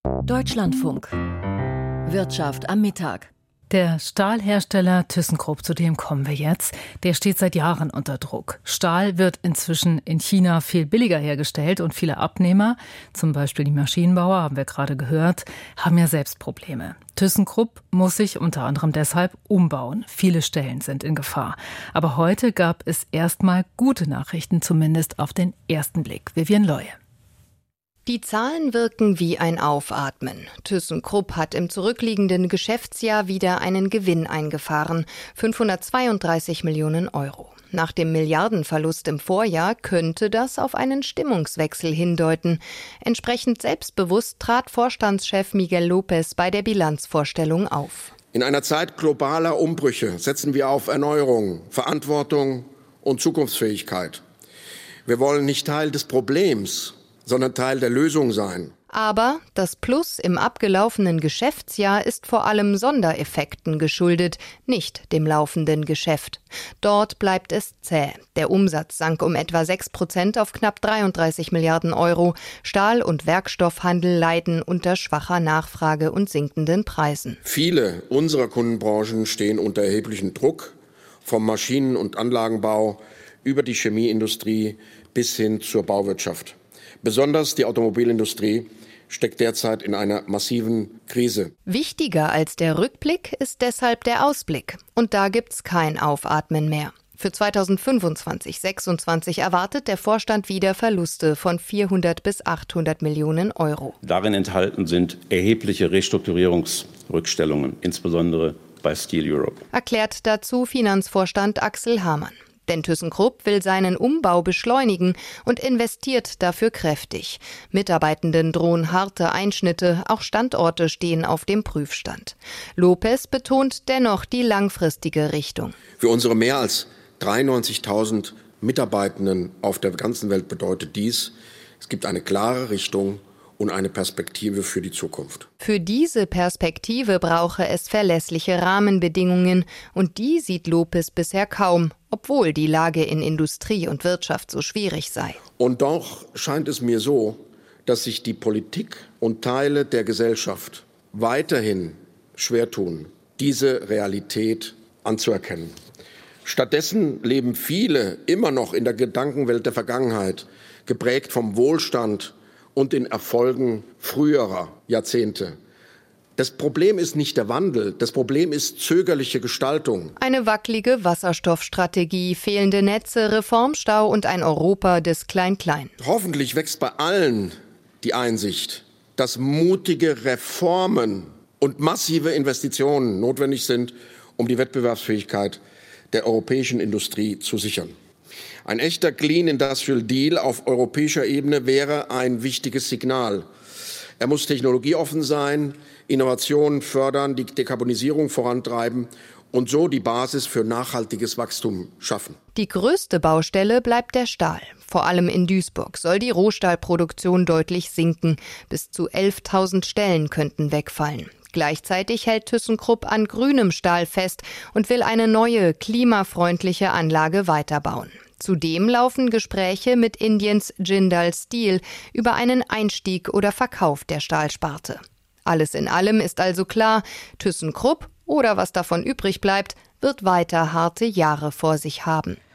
Deutschlandfunk. Wirtschaft am Mittag. Der Stahlhersteller ThyssenKrupp, zu dem kommen wir jetzt, der steht seit Jahren unter Druck. Stahl wird inzwischen in China viel billiger hergestellt und viele Abnehmer, zum Beispiel die Maschinenbauer, haben wir gerade gehört, haben ja selbst Probleme. ThyssenKrupp muss sich unter anderem deshalb umbauen. Viele Stellen sind in Gefahr. Aber heute gab es erstmal gute Nachrichten, zumindest auf den ersten Blick. Vivian Leue. Die Zahlen wirken wie ein Aufatmen. ThyssenKrupp hat im zurückliegenden Geschäftsjahr wieder einen Gewinn eingefahren, 532 Millionen Euro. Nach dem Milliardenverlust im Vorjahr könnte das auf einen Stimmungswechsel hindeuten. Entsprechend selbstbewusst trat Vorstandschef Miguel López bei der Bilanzvorstellung auf. In einer Zeit globaler Umbrüche setzen wir auf Erneuerung, Verantwortung und Zukunftsfähigkeit. Wir wollen nicht Teil des Problems, sondern Teil der Lösung sein. Aber das Plus im abgelaufenen Geschäftsjahr ist vor allem Sondereffekten geschuldet, nicht dem laufenden Geschäft. Dort bleibt es zäh. Der Umsatz sank um etwa 6% auf knapp 33 Milliarden Euro. Stahl- und Werkstoffhandel leiden unter schwacher Nachfrage und sinkenden Preisen. Viele unserer Kundenbranchen stehen unter erheblichem Druck, vom Maschinen- und Anlagenbau über die Chemieindustrie bis hin zur Bauwirtschaft. Besonders die Automobilindustrie steckt derzeit in einer massiven Krise. Wichtiger als der Rückblick ist deshalb der Ausblick. Und da gibt's kein Aufatmen mehr. Für 2025/26 erwartet der Vorstand wieder Verluste von 400 bis 800 Millionen Euro. Darin enthalten sind erhebliche Restrukturierungsrückstellungen, insbesondere bei Steel Europe. Erklärt dazu Finanzvorstand Axel Hamann. Denn ThyssenKrupp will seinen Umbau beschleunigen und investiert dafür kräftig. Mitarbeitenden drohen harte Einschnitte, auch Standorte stehen auf dem Prüfstand. López betont dennoch die langfristige Richtung. Für unsere mehr als 93.000 Mitarbeitenden auf der ganzen Welt bedeutet dies, es gibt eine klare Richtung und eine Perspektive für die Zukunft. Für diese Perspektive brauche es verlässliche Rahmenbedingungen und die sieht López bisher kaum, obwohl die Lage in Industrie und Wirtschaft so schwierig sei. Und doch scheint es mir so, dass sich die Politik und Teile der Gesellschaft weiterhin schwer tun, diese Realität anzuerkennen. Stattdessen leben viele immer noch in der Gedankenwelt der Vergangenheit, geprägt vom Wohlstand und den Erfolgen früherer Jahrzehnte. Das Problem ist nicht der Wandel, das Problem ist zögerliche Gestaltung. Eine wackelige Wasserstoffstrategie, fehlende Netze, Reformstau und ein Europa des Klein-Klein. Hoffentlich wächst bei allen die Einsicht, dass mutige Reformen und massive Investitionen notwendig sind, um die Wettbewerbsfähigkeit der europäischen Industrie zu sichern. Ein echter Clean Industrial Deal auf europäischer Ebene wäre ein wichtiges Signal. Er muss technologieoffen sein, Innovationen fördern, die Dekarbonisierung vorantreiben und so die Basis für nachhaltiges Wachstum schaffen. Die größte Baustelle bleibt der Stahl. Vor allem in Duisburg soll die Rohstahlproduktion deutlich sinken. Bis zu 11.000 Stellen könnten wegfallen. Gleichzeitig hält ThyssenKrupp an grünem Stahl fest und will eine neue, klimafreundliche Anlage weiterbauen. Zudem laufen Gespräche mit Indiens Jindal Steel über einen Einstieg oder Verkauf der Stahlsparte. Alles in allem ist also klar, ThyssenKrupp oder was davon übrig bleibt, wird weiter harte Jahre vor sich haben.